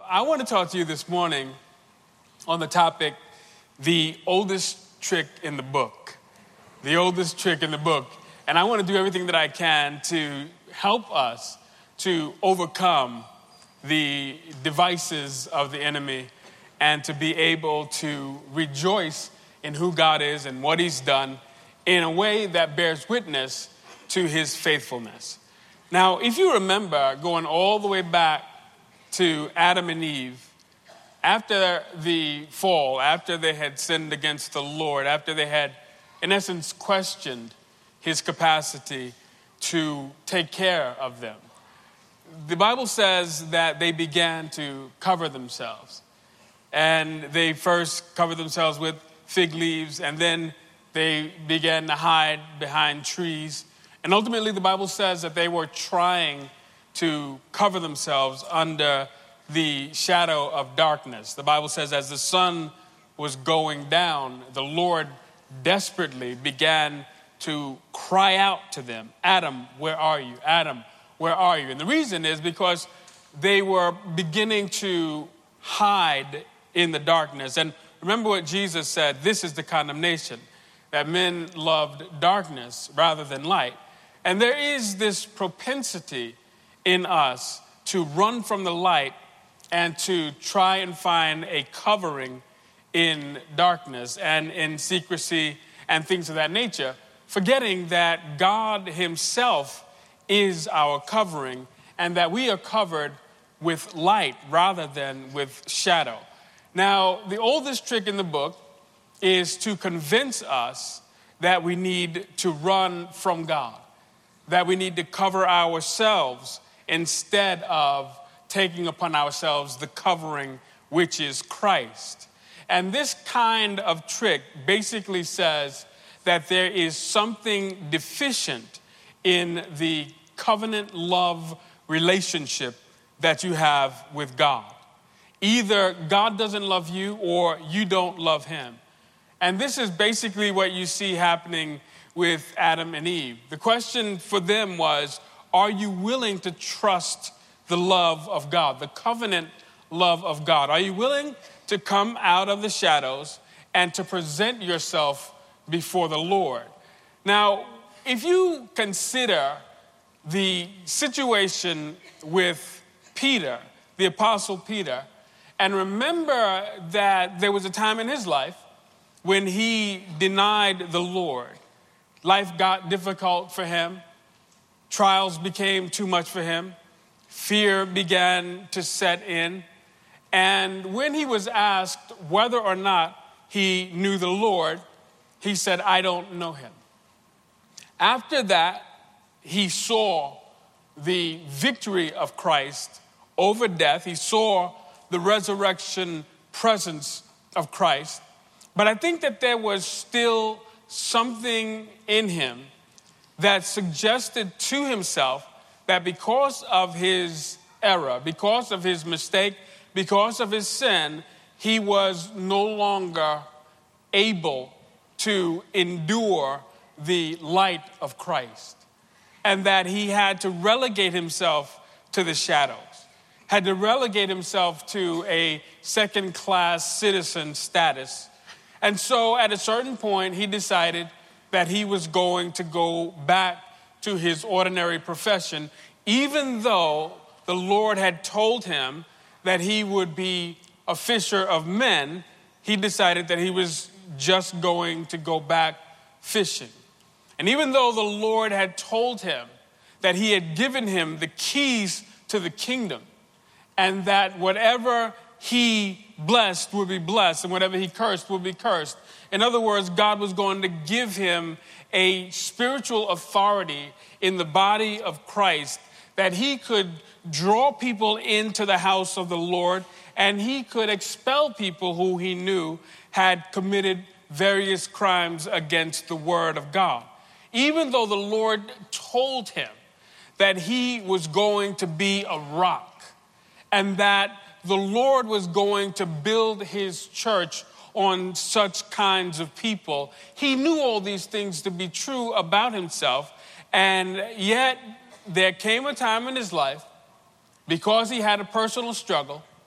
I want to talk to you this morning on the topic, the oldest trick in the book. The oldest trick in the book. And I want to do everything that I can to help us to overcome the devices of the enemy and to be able to rejoice in who God is and what he's done in a way that bears witness to his faithfulness. Now, if you remember going all the way back to Adam and Eve, after the fall, after they had sinned against the Lord, after they had, in essence, questioned his capacity to take care of them, the Bible says that they began to cover themselves. And they first covered themselves with fig leaves, and then they began to hide behind trees. And ultimately, the Bible says that they were trying to cover themselves under the shadow of darkness. The Bible says as the sun was going down, the Lord desperately began to cry out to them, "Adam, where are you? Adam, where are you?" And the reason is because they were beginning to hide in the darkness. And remember what Jesus said, this is the condemnation, that men loved darkness rather than light. And there is this propensity in us to run from the light and to try and find a covering in darkness and in secrecy and things of that nature, forgetting that God himself is our covering and that we are covered with light rather than with shadow. Now, the oldest trick in the book is to convince us that we need to run from God, that we need to cover ourselves instead of taking upon ourselves the covering which is Christ. And this kind of trick basically says that there is something deficient in the covenant love relationship that you have with God. Either God doesn't love you or you don't love him. And this is basically what you see happening with Adam and Eve. The question for them was, are you willing to trust the love of God, the covenant love of God? Are you willing to come out of the shadows and to present yourself before the Lord? Now, if you consider the situation with Peter, the Apostle Peter, and remember that there was a time in his life when he denied the Lord. Life got difficult for him. Trials became too much for him. Fear began to set in. And when he was asked whether or not he knew the Lord, he said, "I don't know him." After that, he saw the victory of Christ over death. He saw the resurrection presence of Christ. But I think that there was still something in him that suggested to himself that because of his error, because of his mistake, because of his sin, he was no longer able to endure the light of Christ, and that he had to relegate himself to the shadows, had to relegate himself to a second-class citizen status. And so at a certain point, he decided that he was going to go back to his ordinary profession, even though the Lord had told him that he would be a fisher of men. He decided that he was just going to go back fishing. And even though the Lord had told him that he had given him the keys to the kingdom, and that whatever he blessed would be blessed, and whatever he cursed would be cursed. In other words, God was going to give him a spiritual authority in the body of Christ, that he could draw people into the house of the Lord, and he could expel people who he knew had committed various crimes against the word of God. Even though the Lord told him that he was going to be a rock, and that the Lord was going to build his church on such kinds of people. He knew all these things to be true about himself, and yet there came a time in his life, because he had a personal struggle,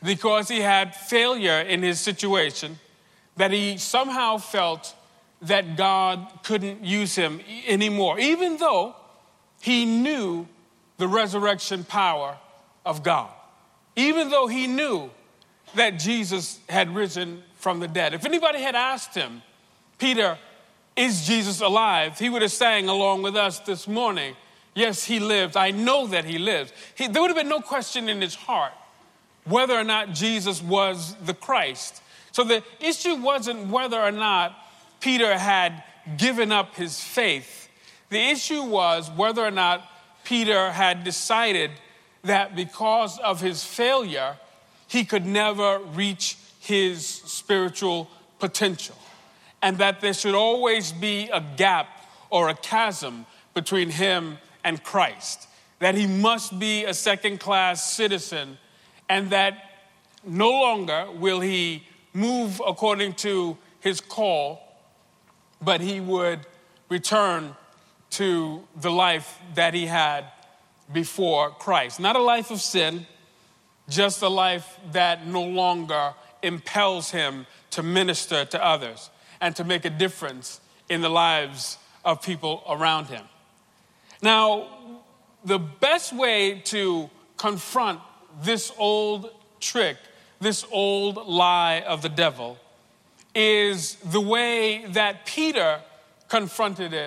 because he had failure in his situation, that he somehow felt that God couldn't use him anymore, even though he knew the resurrection power of God, even though he knew that Jesus had risen from the dead. If anybody had asked him, Peter, is Jesus alive? He would have sang along with us this morning, yes, he lives. I know that he lives. There would have been no question in his heart whether or not Jesus was the Christ. So the issue wasn't whether or not Peter had given up his faith. The issue was whether or not Peter had decided that because of his failure, he could never reach his spiritual potential, and that there should always be a gap or a chasm between him and Christ, that he must be a second-class citizen, and that no longer will he move according to his call, but he would return to the life that he had before Christ. Not a life of sin, just a life that no longer impels him to minister to others and to make a difference in the lives of people around him. Now, the best way to confront this old trick, this old lie of the devil, is the way that Peter confronted it,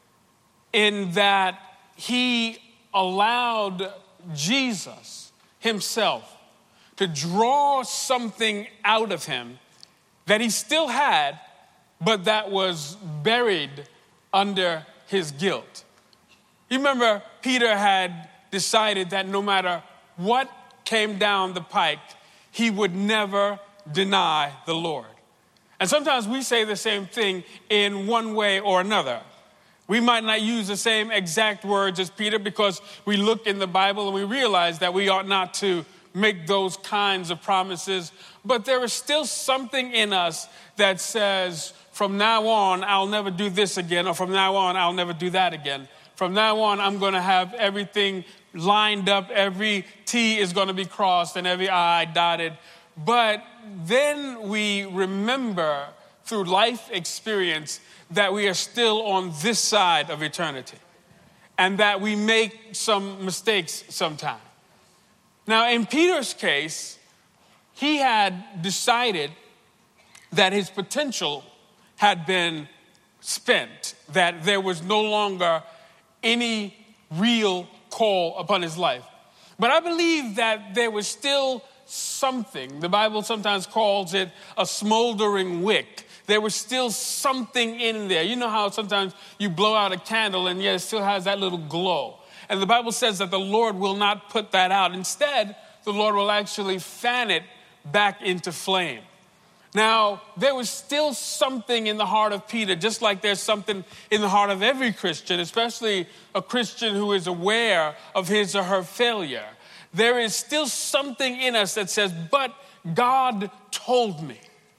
in that he allowed Jesus himself to draw something out of him that he still had, but that was buried under his guilt. You remember, Peter had decided that no matter what came down the pike, he would never deny the Lord. And sometimes we say the same thing in one way or another. We might not use the same exact words as Peter because we look in the Bible and we realize that we ought not to make those kinds of promises. But there is still something in us that says, from now on, I'll never do this again, or from now on, I'll never do that again. From now on, I'm going to have everything lined up. Every T is going to be crossed and every I dotted. But then we remember through life experience that we are still on this side of eternity and that we make some mistakes sometimes. Now, in Peter's case, he had decided that his potential had been spent, that there was no longer any real call upon his life. But I believe that there was still something. The Bible sometimes calls it a smoldering wick. There was still something in there. You know how sometimes you blow out a candle and yet it still has that little glow. And the Bible says that the Lord will not put that out. Instead, the Lord will actually fan it back into flame. Now, there was still something in the heart of Peter, just like there's something in the heart of every Christian, especially a Christian who is aware of his or her failure. There is still something in us that says, but God told me.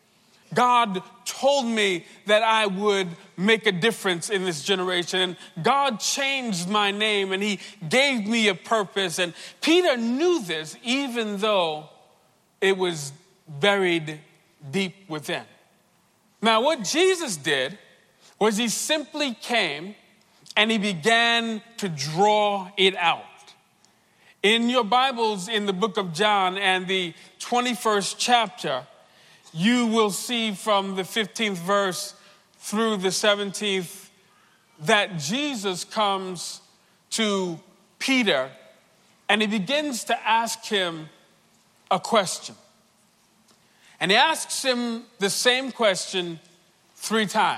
God told me that I would make a difference in this generation. And God changed my name and he gave me a purpose. And Peter knew this even though it was buried deep within. Now, what Jesus did was he simply came and he began to draw it out. In your Bibles, in the book of John and the 21st chapter, you will see from the 15th verse through the 17th that Jesus comes to Peter and he begins to ask him a question. And he asks him the same question 3 times.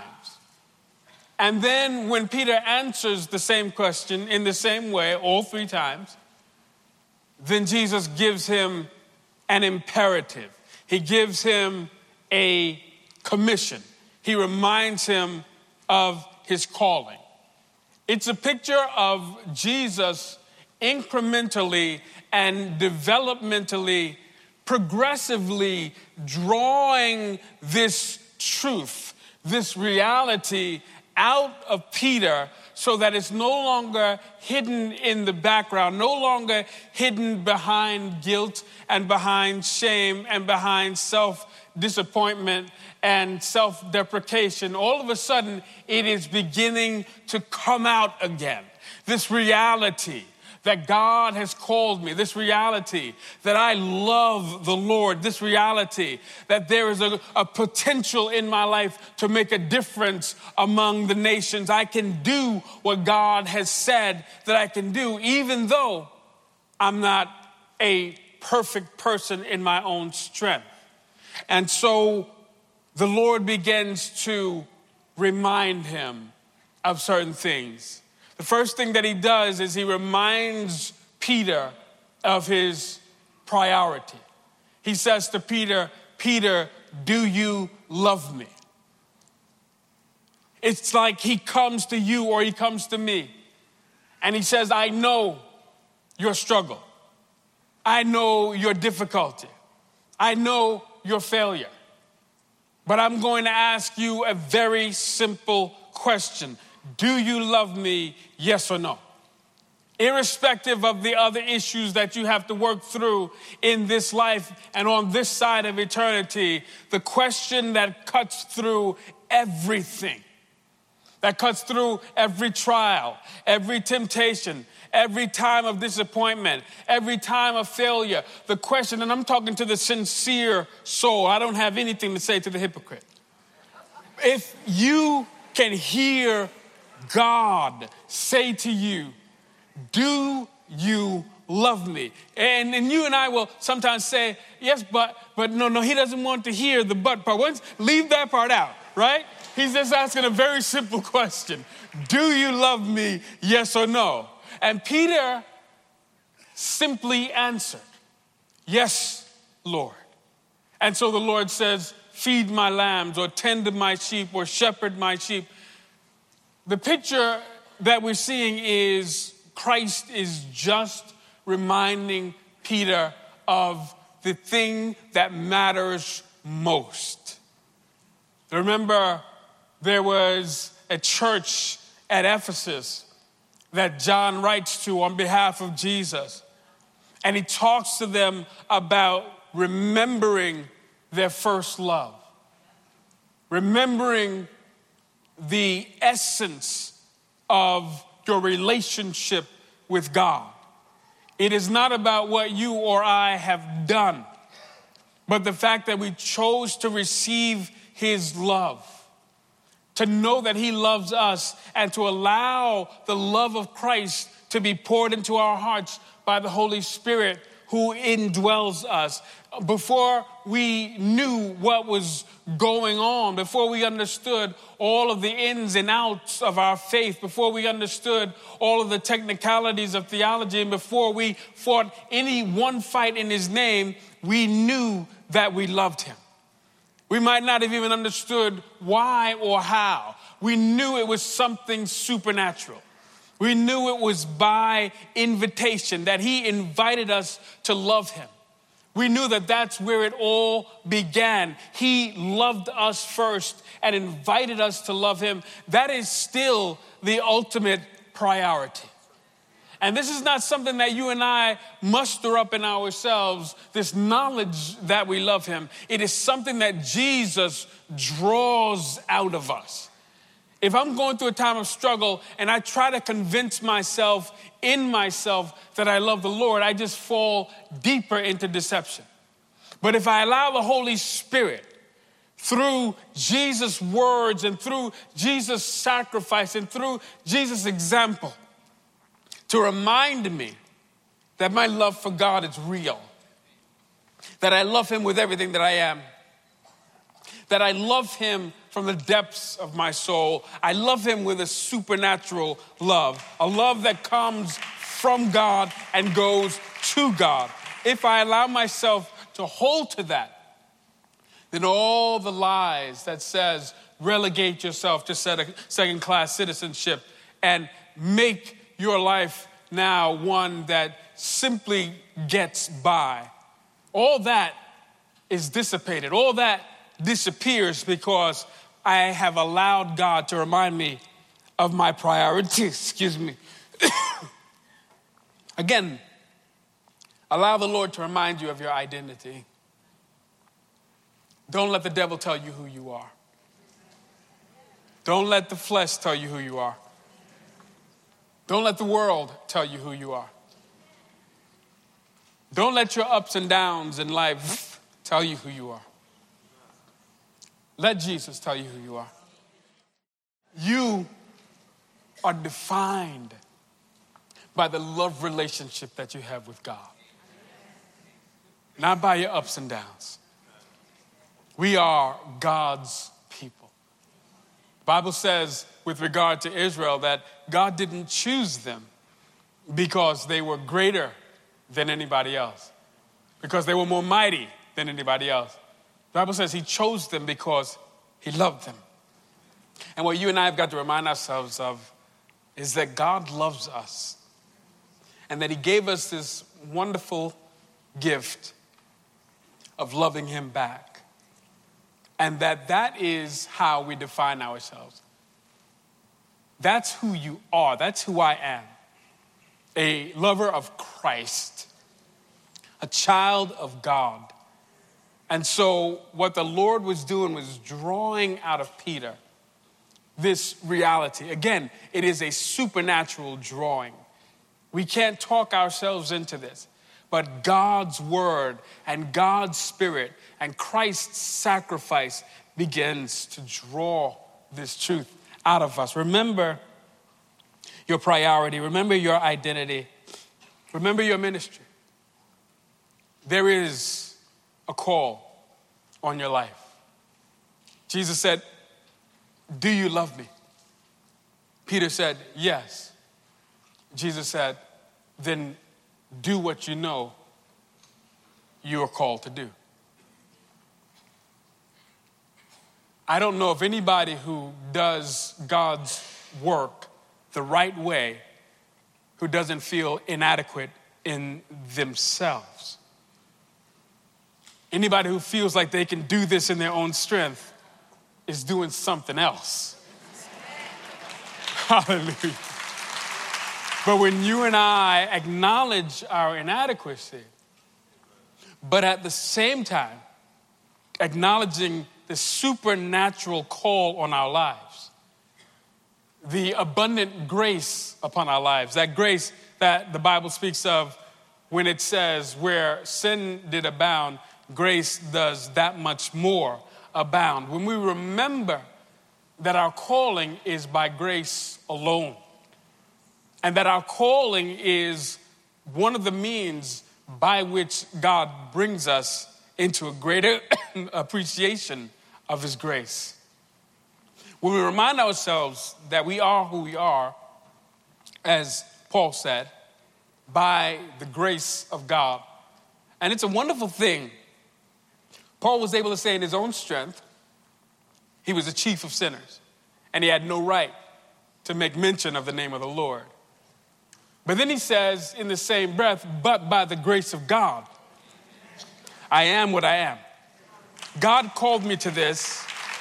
And then when Peter answers the same question in the same way all 3 times, then Jesus gives him an imperative. He gives him a commission. He reminds him of his calling. It's a picture of Jesus incrementally and developmentally, progressively drawing this truth, this reality out of Peter so that it's no longer hidden in the background, no longer hidden behind guilt and behind shame and behind self-disappointment and self-deprecation. All of a sudden, it is beginning to come out again. This reality that God has called me, this reality that I love the Lord, this reality that there is a potential in my life to make a difference among the nations. I can do what God has said that I can do, even though I'm not a perfect person in my own strength. And so the Lord begins to remind him of certain things. The first thing that he does is he reminds Peter of his priority. He says to Peter, Peter, do you love me? It's like he comes to you or he comes to me and he says, I know your struggle. I know your difficulty. I know your failure. But I'm going to ask you a very simple question. Do you love me, yes or no? Irrespective of the other issues that you have to work through in this life and on this side of eternity, the question that cuts through everything, that cuts through every trial, every temptation, every time of disappointment, every time of failure, the question, and I'm talking to the sincere soul, I don't have anything to say to the hypocrite. If you can hear God say to you, do you love me? And you and I will sometimes say, yes, but no, he doesn't want to hear the but part. Leave that part out, right? He's just asking a very simple question. Do you love me, yes or no? And Peter simply answered, yes, Lord. And so the Lord says, feed my lambs or tend to my sheep or shepherd my sheep. The picture that we're seeing is Christ is just reminding Peter of the thing that matters most. Remember, there was a church at Ephesus that John writes to on behalf of Jesus. And he talks to them about remembering their first love. Remembering the essence of your relationship with God. It is not about what you or I have done, but the fact that we chose to receive his love, to know that he loves us, and to allow the love of Christ to be poured into our hearts by the Holy Spirit who indwells us. Before we knew what was going on, before we understood all of the ins and outs of our faith, before we understood all of the technicalities of theology, and before we fought any one fight in his name, we knew that we loved him. We might not have even understood why or how. We knew it was something supernatural. We knew it was by invitation, that he invited us to love him. We knew that that's where it all began. He loved us first and invited us to love him. That is still the ultimate priority. And this is not something that you and I muster up in ourselves, this knowledge that we love him. It is something that Jesus draws out of us. If I'm going through a time of struggle and I try to convince myself in myself that I love the Lord, I just fall deeper into deception. But if I allow the Holy Spirit, through Jesus' words and through Jesus' sacrifice and through Jesus' example, to remind me that my love for God is real, that I love him with everything that I am, that I love him from the depths of my soul. I love him with a supernatural love, a love that comes from God and goes to God. If I allow myself to hold to that, then all the lies that says relegate yourself to second-class citizenship and make your life now one that simply gets by, all that is dissipated. All that disappears because I have allowed God to remind me of my priorities. Excuse me. Again, allow the Lord to remind you of your identity. Don't let the devil tell you who you are. Don't let the flesh tell you who you are. Don't let the world tell you who you are. Don't let your ups and downs in life tell you who you are. Let Jesus tell you who you are. You are defined by the love relationship that you have with God, not by your ups and downs. We are God's people. The Bible says with regard to Israel that God didn't choose them because they were greater than anybody else, because they were more mighty than anybody else. The Bible says he chose them because he loved them. And what you and I have got to remind ourselves of is that God loves us and that he gave us this wonderful gift of loving him back. And that is how we define ourselves. That's who you are. That's who I am. A lover of Christ, a child of God. And so what the Lord was doing was drawing out of Peter this reality. Again, it is a supernatural drawing. We can't talk ourselves into this, but God's word and God's spirit and Christ's sacrifice begins to draw this truth out of us. Remember your priority. Remember your identity. Remember your ministry. There is a call on your life. Jesus said, "Do you love me?" Peter said, "Yes." Jesus said, "Then do what you know you are called to do." I don't know of anybody who does God's work the right way who doesn't feel inadequate in themselves. Anybody who feels like they can do this in their own strength is doing something else. Hallelujah. But when you and I acknowledge our inadequacy, but at the same time, acknowledging the supernatural call on our lives, the abundant grace upon our lives, that grace that the Bible speaks of when it says, where sin did abound, grace does that much more abound. When we remember that our calling is by grace alone, and that our calling is one of the means by which God brings us into a greater appreciation of his grace. When we remind ourselves that we are who we are, as Paul said, by the grace of God. And it's a wonderful thing. Paul was able to say in his own strength, he was the chief of sinners, and he had no right to make mention of the name of the Lord. But then he says in the same breath, but by the grace of God, I am what I am. God called me to this.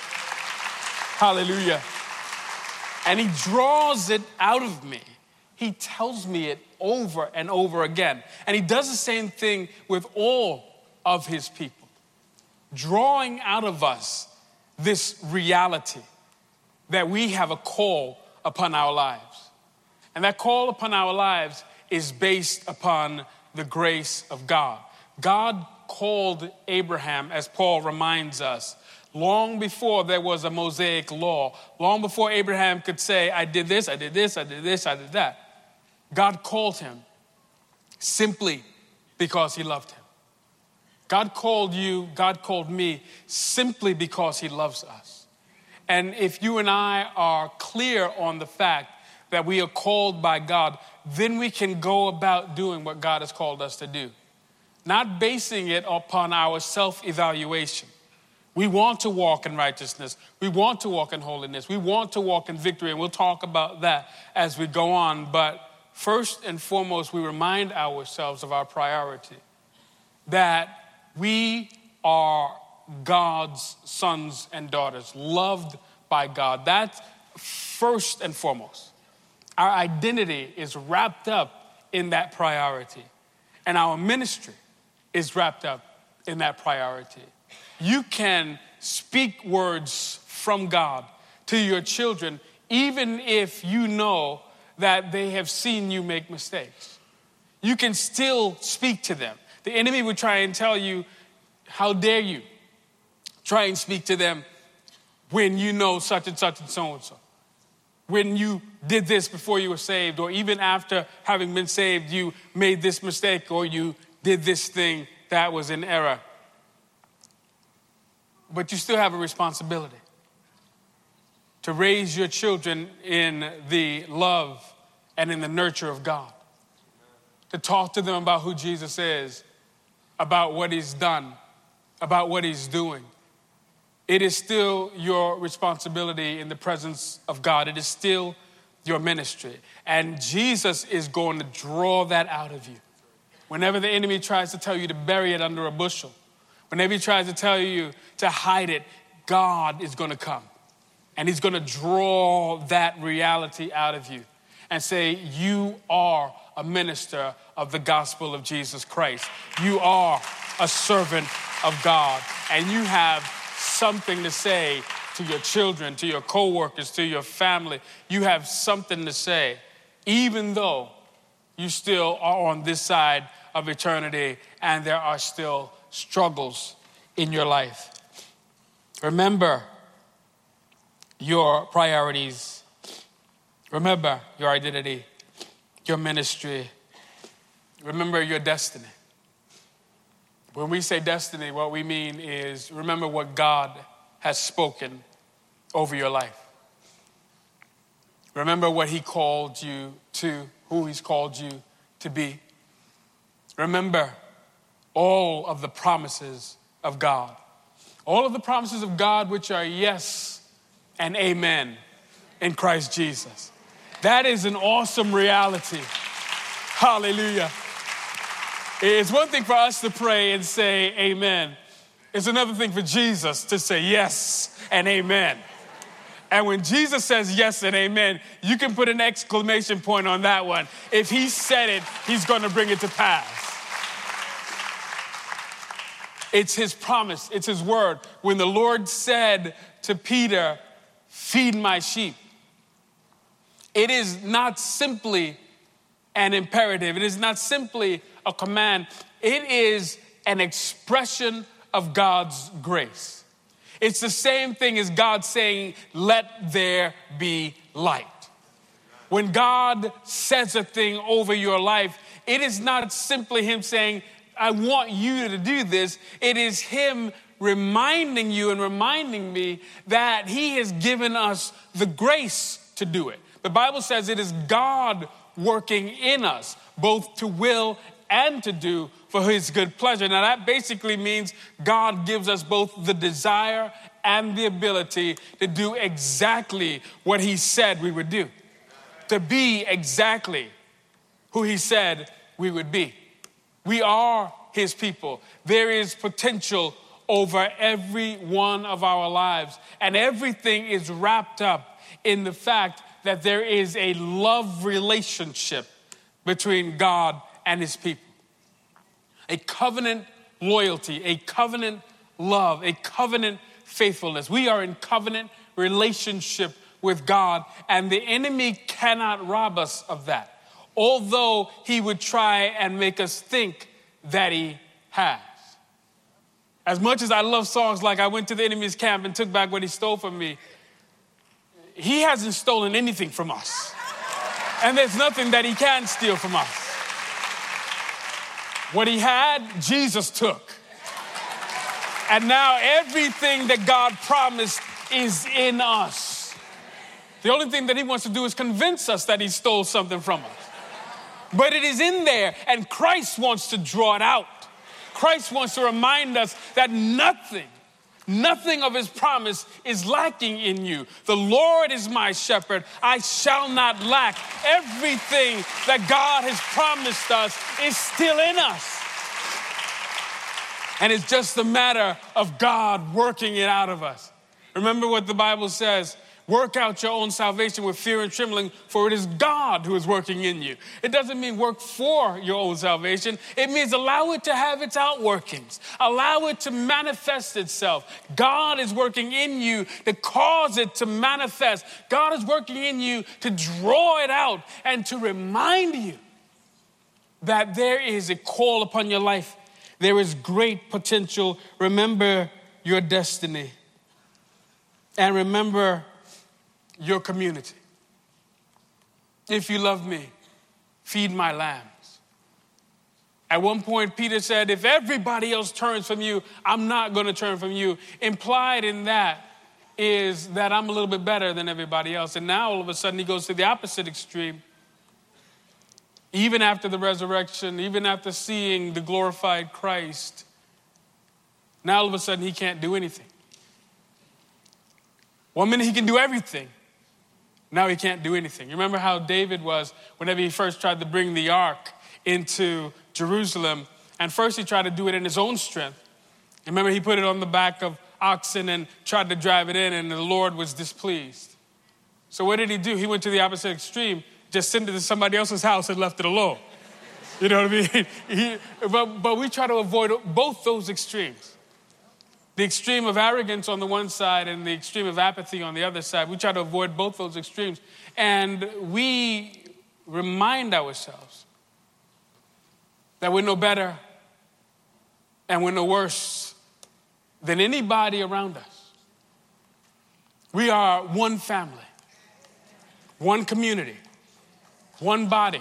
Hallelujah. And he draws it out of me. He tells me it over and over again. And he does the same thing with all of his people, drawing out of us this reality that we have a call upon our lives. And that call upon our lives is based upon the grace of God. God called Abraham, as Paul reminds us, long before there was a Mosaic law, long before Abraham could say, I did this, I did this, I did this, I did that. God called him simply because he loved him. God called you, God called me simply because he loves us. And if you and I are clear on the fact that we are called by God, then we can go about doing what God has called us to do, not basing it upon our self-evaluation. We want to walk in righteousness. We want to walk in holiness. We want to walk in victory, and we'll talk about that as we go on. But first and foremost, we remind ourselves of our priority, that we are God's sons and daughters, loved by God. That first and foremost. Our identity is wrapped up in that priority. And our ministry is wrapped up in that priority. You can speak words from God to your children, even if you know that they have seen you make mistakes. You can still speak to them. The enemy would try and tell you, how dare you try and speak to them when you know such and such and so and so. When you did this before you were saved, or even after having been saved, you made this mistake, or you did this thing that was in error. But you still have a responsibility to raise your children in the love and in the nurture of God. To talk to them about who Jesus is, about what he's done, about what he's doing. It is still your responsibility in the presence of God. It is still your ministry. And Jesus is going to draw that out of you. Whenever the enemy tries to tell you to bury it under a bushel, whenever he tries to tell you to hide it, God is going to come. And he's going to draw that reality out of you and say, you are a minister of the gospel of Jesus Christ. You are a servant of God. And you have something to say to your children, to your coworkers, to your family. You have something to say, even though you still are on this side of eternity and there are still struggles in your life. Remember your priorities. Remember your identity, your ministry. Remember your destiny. When we say destiny, what we mean is remember what God has spoken over your life. Remember what he called you to, who he's called you to be. Remember all of the promises of God. All of the promises of God which are yes and amen in Christ Jesus. That is an awesome reality. Hallelujah. It's one thing for us to pray and say amen. It's another thing for Jesus to say yes and amen. And when Jesus says yes and amen, you can put an exclamation point on that one. If he said it, he's going to bring it to pass. It's his promise. It's his word. When the Lord said to Peter, feed my sheep, it is not simply an imperative. It is not simply a command. It is an expression of God's grace. It's the same thing as God saying, let there be light. When God says a thing over your life, it is not simply him saying, I want you to do this. It is him reminding you and reminding me that he has given us the grace to do it. The Bible says it is God working in us, both to will and to do for his good pleasure. Now that basically means God gives us both the desire and the ability to do exactly what he said we would do. To be exactly who he said we would be. We are his people. There is potential over every one of our lives. And everything is wrapped up in the fact that there is a love relationship between God and his people. A covenant loyalty, a covenant love, a covenant faithfulness. We are in covenant relationship with God, and the enemy cannot rob us of that. Although he would try and make us think that he has. As much as I love songs like I went to the enemy's camp and took back what he stole from me, he hasn't stolen anything from us. And there's nothing that he can steal from us. What he had, Jesus took. And now everything that God promised is in us. The only thing that he wants to do is convince us that he stole something from us. But it is in there, and Christ wants to draw it out. Christ wants to remind us that nothing of his promise is lacking in you. The Lord is my shepherd. I shall not lack. Everything that God has promised us is still in us. And it's just a matter of God working it out of us. Remember what the Bible says work out your own salvation with fear and trembling, for it is God who is working in you. It doesn't mean work for your own salvation. It means allow it to have its outworkings. Allow it to manifest itself. God is working in you to cause it to manifest. God is working in you to draw it out and to remind you that there is a call upon your life. There is great potential. Remember your destiny. And remember your community. If you love me, feed my lambs. At one point, Peter said, if everybody else turns from you, I'm not going to turn from you. Implied in that is that I'm a little bit better than everybody else. And now all of a sudden he goes to the opposite extreme. Even after the resurrection, even after seeing the glorified Christ, now all of a sudden he can't do anything. One minute he can do everything. Now he can't do anything. You remember how David was whenever he first tried to bring the ark into Jerusalem. And first he tried to do it in his own strength. Remember he put it on the back of oxen and tried to drive it in, and the Lord was displeased. So what did he do? He went to the opposite extreme. Just sent it to somebody else's house and left it alone. You know what I mean? But we try to avoid both those extremes. The extreme of arrogance on the one side and the extreme of apathy on the other side. We try to avoid both those extremes. And we remind ourselves that we're no better and we're no worse than anybody around us. We are one family, one community, one body,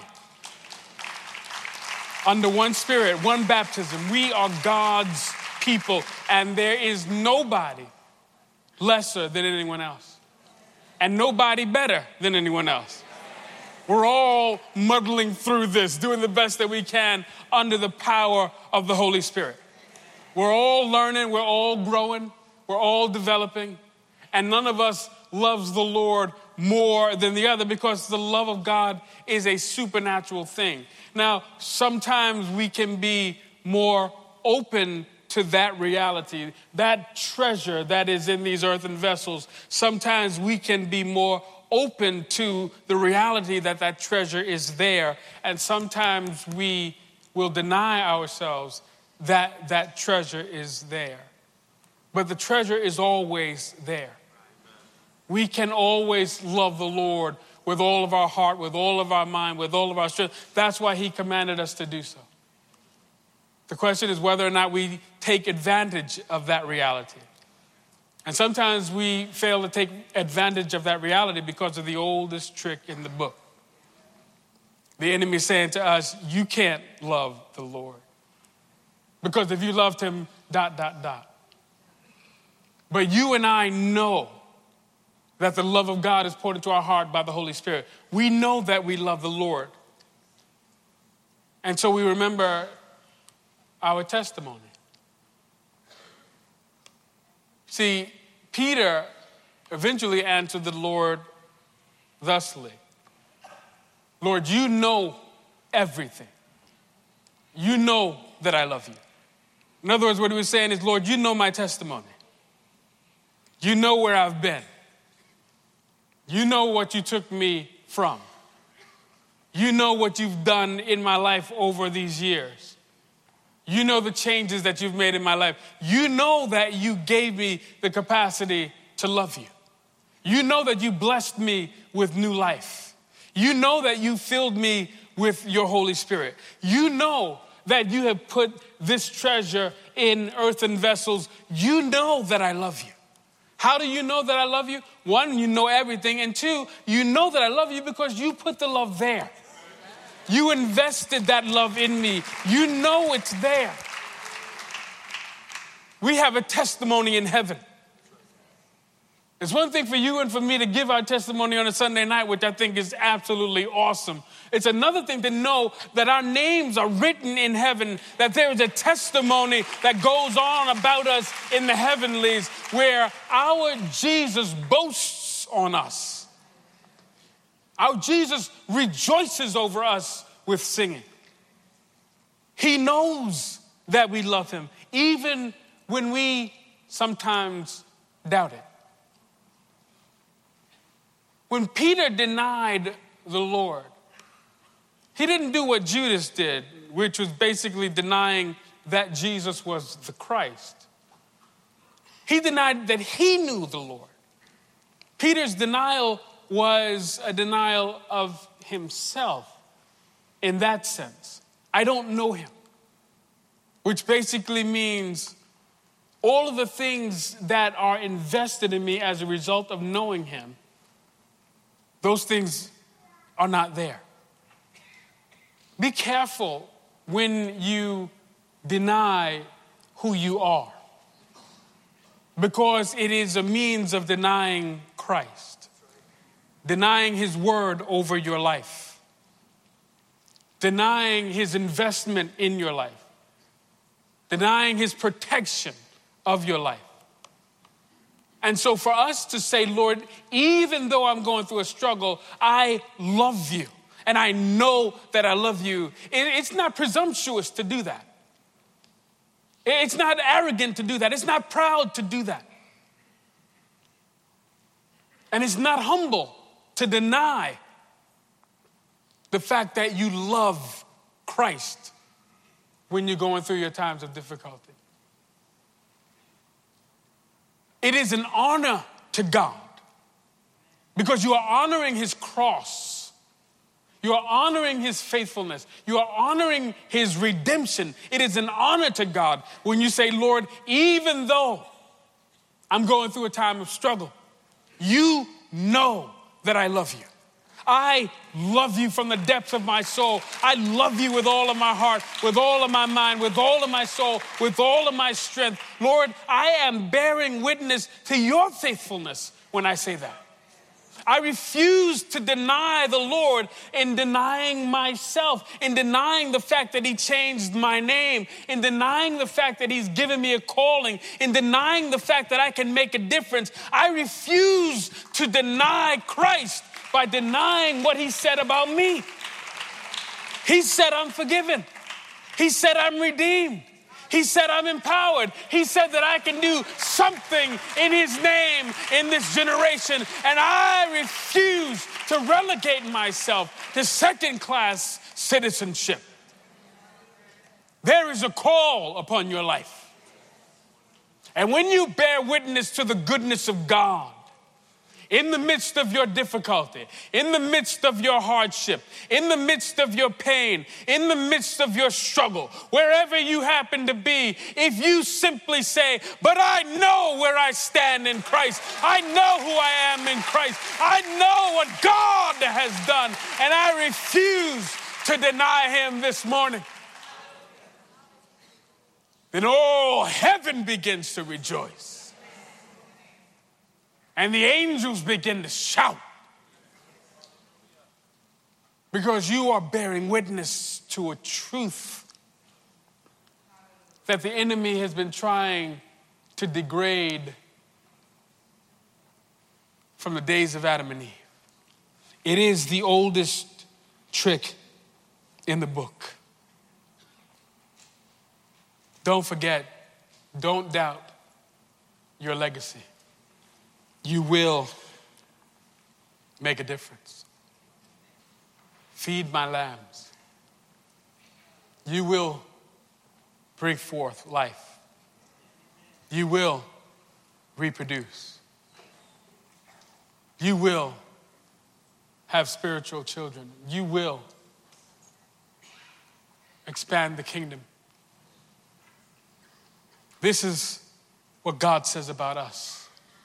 under one spirit, one baptism. We are God's people, and there is nobody lesser than anyone else, and nobody better than anyone else. We're all muddling through this, doing the best that we can under the power of the Holy Spirit. We're all learning, we're all growing, we're all developing, and none of us loves the Lord more than the other, because the love of God is a supernatural thing. Now, sometimes we can be more open to that reality, that treasure that is in these earthen vessels. Sometimes we can be more open to the reality that that treasure is there, and sometimes we will deny ourselves that that treasure is there. But the treasure is always there. We can always love the Lord with all of our heart, with all of our mind, with all of our strength. That's why he commanded us to do so. The question is whether or not we take advantage of that reality. And sometimes we fail to take advantage of that reality because of the oldest trick in the book. The enemy is saying to us, you can't love the Lord. Because if you loved him, ... But you and I know that the love of God is poured into our heart by the Holy Spirit. We know that we love the Lord. And so we remember our testimony. See, Peter eventually answered the Lord thusly. Lord, you know everything. You know that I love you. In other words, what he was saying is, Lord, you know my testimony. You know where I've been. You know what you took me from. You know what you've done in my life over these years. You know the changes that you've made in my life. You know that you gave me the capacity to love you. You know that you blessed me with new life. You know that you filled me with your Holy Spirit. You know that you have put this treasure in earthen vessels. You know that I love you. How do you know that I love you? One, you know everything. And two, you know that I love you because you put the love there. You invested that love in me. You know it's there. We have a testimony in heaven. It's one thing for you and for me to give our testimony on a Sunday night, which I think is absolutely awesome. It's another thing to know that our names are written in heaven, that there is a testimony that goes on about us in the heavenlies, where our Jesus boasts on us. Our Jesus rejoices over us with singing. He knows that we love him, even when we sometimes doubt it. When Peter denied the Lord, he didn't do what Judas did, which was basically denying that Jesus was the Christ. He denied that he knew the Lord. Peter's denial was a denial of himself in that sense. I don't know him, which basically means all of the things that are invested in me as a result of knowing him, those things are not there. Be careful when you deny who you are, because it is a means of denying Christ, denying his word over your life, denying his investment in your life, denying his protection of your life. And so for us to say, Lord, even though I'm going through a struggle, I love you, and I know that I love you, it's not presumptuous to do that. It's not arrogant to do that. It's not proud to do that. And it's not humble to deny the fact that you love Christ when you're going through your times of difficulty. It is an honor to God because you are honoring his cross. You are honoring his faithfulness. You are honoring his redemption. It is an honor to God when you say, Lord, even though I'm going through a time of struggle, you know that I love you. I love you from the depths of my soul. I love you with all of my heart, with all of my mind, with all of my soul, with all of my strength. Lord, I am bearing witness to your faithfulness when I say that. I refuse to deny the Lord in denying myself, in denying the fact that he changed my name, in denying the fact that he's given me a calling, in denying the fact that I can make a difference. I refuse to deny Christ by denying what he said about me. He said I'm forgiven. He said I'm redeemed. He said I'm empowered. He said that I can do something in his name in this generation. And I refuse to relegate myself to second-class citizenship. There is a call upon your life. And when you bear witness to the goodness of God, in the midst of your difficulty, in the midst of your hardship, in the midst of your pain, in the midst of your struggle, wherever you happen to be, if you simply say, but I know where I stand in Christ. I know who I am in Christ. I know what God has done, and I refuse to deny him this morning. Then all heaven begins to rejoice. And the angels begin to shout because you are bearing witness to a truth that the enemy has been trying to degrade from the days of Adam and Eve. It is the oldest trick in the book. Don't forget, don't doubt your legacy. You will make a difference. Feed my lambs. You will bring forth life. You will reproduce. You will have spiritual children. You will expand the kingdom. This is what God says about us.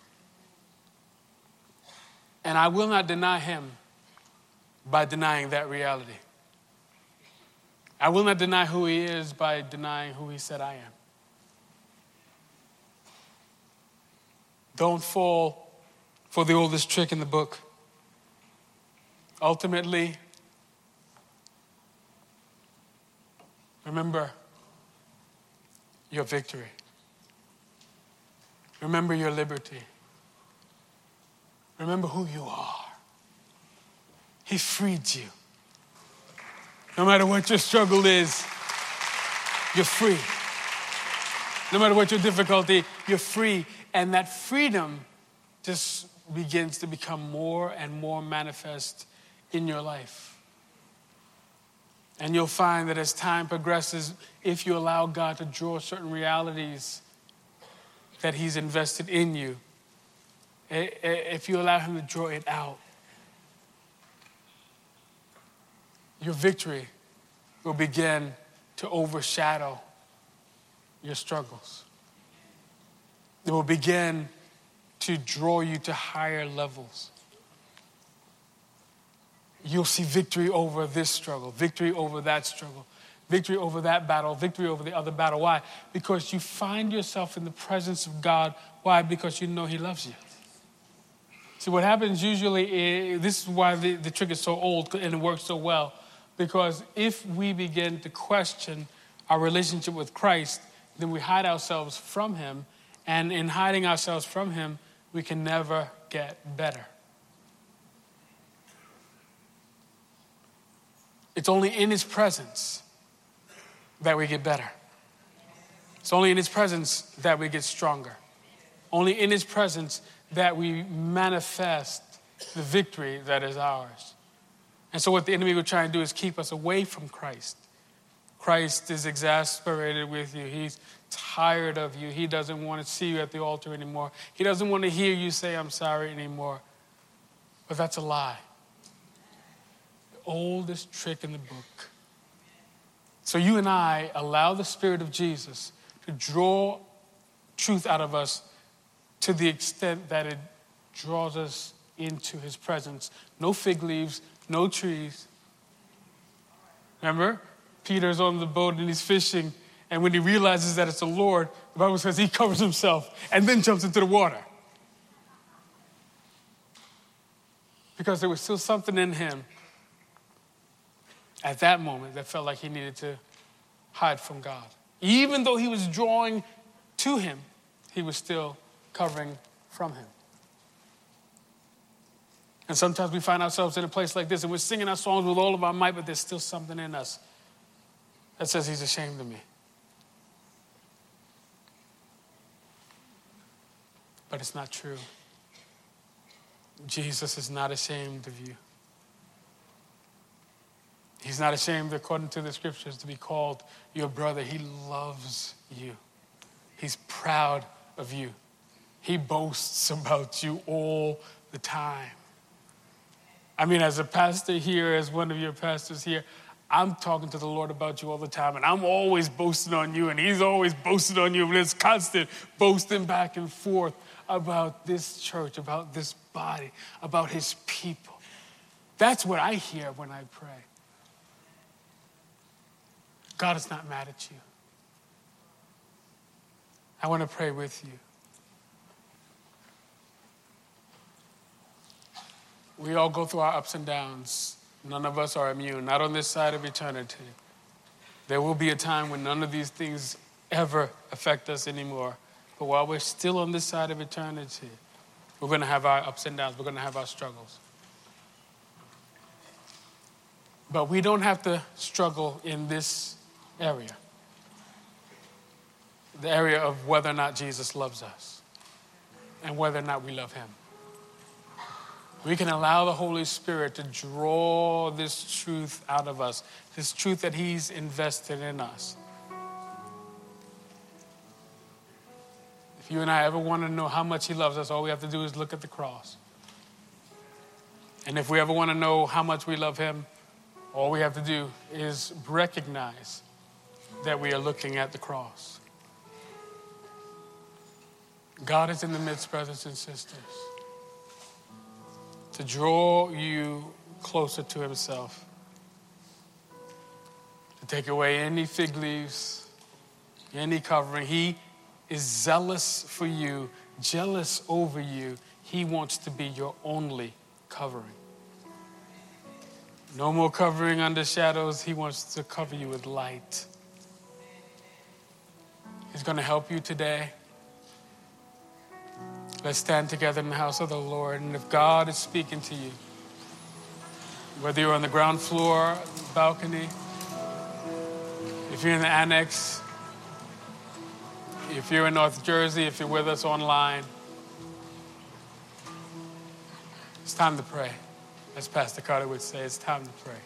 And I will not deny him by denying that reality. I will not deny who he is by denying who he said I am. Don't fall for the oldest trick in the book. Ultimately, remember your victory. Remember your liberty. Remember who you are. He freed you. No matter what your struggle is, you're free. No matter what your difficulty, you're free. And that freedom just begins to become more and more manifest in your life. And you'll find that as time progresses, if you allow God to draw certain realities that he's invested in you, if you allow him to draw it out, your victory will begin to overshadow your struggles. It will begin to draw you to higher levels. You'll see victory over this struggle, victory over that struggle, victory over that battle, victory over the other battle. Why? Because you find yourself in the presence of God. Why? Because you know he loves you. See, what happens usually, this is why the trick is so old and it works so well, because if we begin to question our relationship with Christ, then we hide ourselves from him, and in hiding ourselves from him, we can never get better. It's only in his presence that we get better. It's only in his presence that we get stronger. Only in his presence that we manifest the victory that is ours. And so what the enemy will try and do is keep us away from Christ. Christ is exasperated with you. He's tired of you. He doesn't want to see you at the altar anymore. He doesn't want to hear you say, I'm sorry anymore. But that's a lie. The oldest trick in the book. So you and I allow the Spirit of Jesus to draw truth out of us to the extent that it draws us into his presence. No fig leaves, no trees. Remember? Peter's on the boat and he's fishing, and when he realizes that it's the Lord, the Bible says he covers himself and then jumps into the water. Because there was still something in him at that moment that felt like he needed to hide from God. Even though he was drawing to him, he was still covering from him. And sometimes we find ourselves in a place like this and we're singing our songs with all of our might, but there's still something in us that says he's ashamed of me. But it's not true. Jesus is not ashamed of you. He's not ashamed, according to the scriptures, to be called your brother. He loves you. He's proud of you. He boasts about you all the time. I mean, as a pastor here, as one of your pastors here, I'm talking to the Lord about you all the time, and I'm always boasting on you, and he's always boasting on you. There's constant boasting back and forth about this church, about this body, about his people. That's what I hear when I pray. God is not mad at you. I want to pray with you. We all go through our ups and downs. None of us are immune, not on this side of eternity. There will be a time when none of these things ever affect us anymore. But while we're still on this side of eternity, we're going to have our ups and downs. We're going to have our struggles. But we don't have to struggle in this area. The area of whether or not Jesus loves us and whether or not we love him. We can allow the Holy Spirit to draw this truth out of us, this truth that he's invested in us. If you and I ever want to know how much he loves us, all we have to do is look at the cross. And if we ever want to know how much we love him, all we have to do is recognize that we are looking at the cross. God is in the midst, brothers and sisters, to draw you closer to himself, to take away any fig leaves, any covering. He is zealous for you, jealous over you. He wants to be your only covering. No more covering under shadows. He wants to cover you with light. He's going to help you today. Let's stand together in the house of the Lord. And if God is speaking to you, whether you're on the ground floor, balcony, if you're in the annex, if you're in North Jersey, if you're with us online, It's time to pray. As Pastor Carter would say, it's time to pray.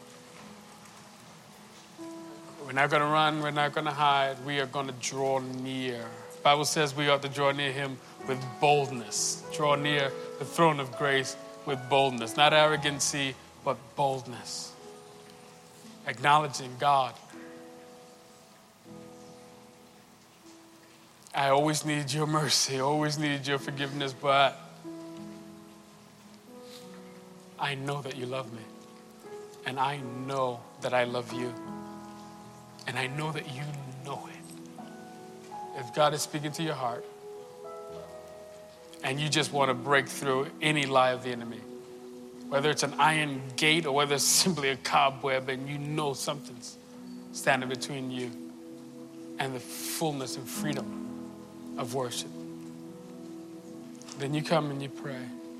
We're not going to run. We're not going to hide. We are going to draw near. The Bible says we ought to draw near him with boldness. Draw near the throne of grace with boldness. Not arrogancy, but boldness. Acknowledging God. I always need your mercy. I always need your forgiveness, but I know that you love me. And I know that I love you. And I know that you know it. If God is speaking to your heart and you just want to break through any lie of the enemy, whether it's an iron gate or whether it's simply a cobweb and you know something's standing between you and the fullness and freedom of worship, then you come and you pray.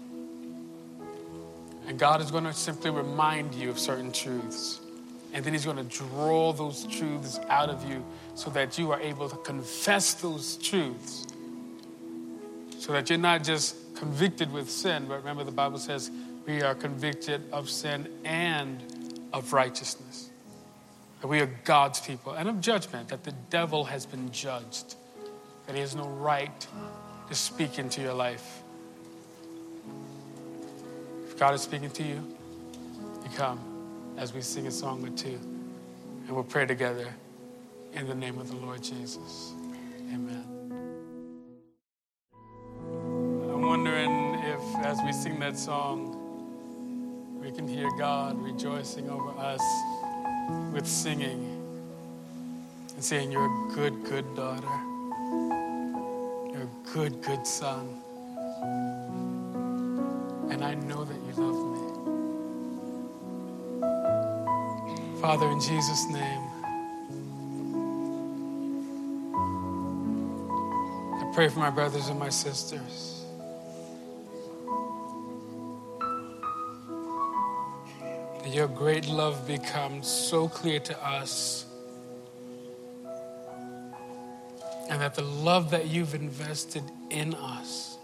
And God is going to simply remind you of certain truths. And then he's going to draw those truths out of you so that you are able to confess those truths. So that you're not just convicted with sin, but remember the Bible says we are convicted of sin and of righteousness. That we are God's people and of judgment, that the devil has been judged. That he has no right to speak into your life. If God is speaking to you, you come as we sing a song or two, and we'll pray together in the name of the Lord Jesus. Amen. I'm wondering if, as we sing that song, we can hear God rejoicing over us with singing and saying, you're a good, good daughter. You're a good, good son. And I know that you love me. Father, in Jesus' name, I pray for my brothers and my sisters. That your great love becomes so clear to us. And that the love that you've invested in us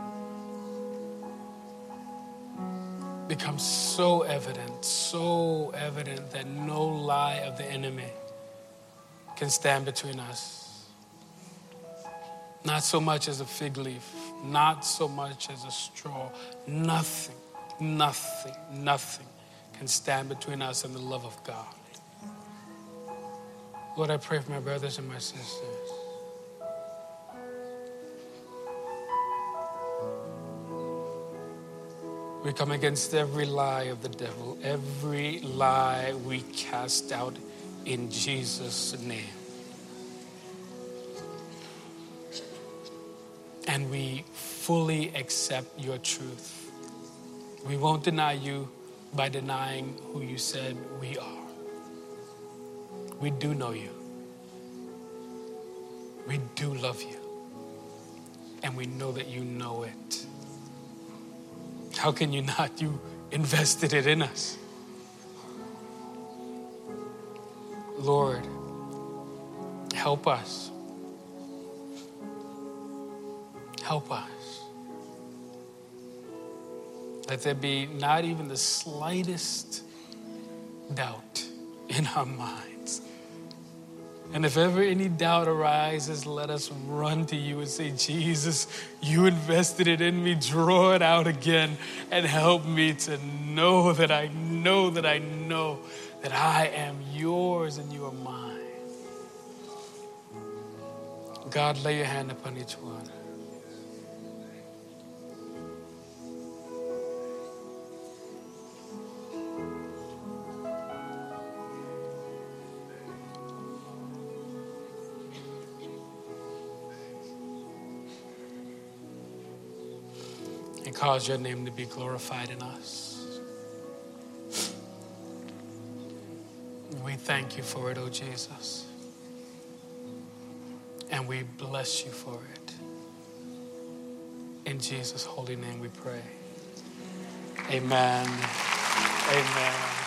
becomes so evident that no lie of the enemy can stand between us. Not so much as a fig leaf, not so much as a straw. Nothing can stand between us and the love of God. Lord, I pray for my brothers and my sisters. We come against every lie of the devil. Every lie we cast out in Jesus' name. And we fully accept your truth. We won't deny you by denying who you said we are. We do know you. We do love you. And we know that you know it. How can you not? You invested it in us. Lord, help us. Help us. Let there be not even the slightest doubt in our minds. And if ever any doubt arises, let us run to you and say, Jesus, you invested it in me. Draw it out again and help me to know that I know that I know that I am yours and you are mine. God, lay your hand upon each one. And cause your name to be glorified in us. We thank you for it, oh Jesus. And we bless you for it. In Jesus' holy name we pray. Amen. Amen.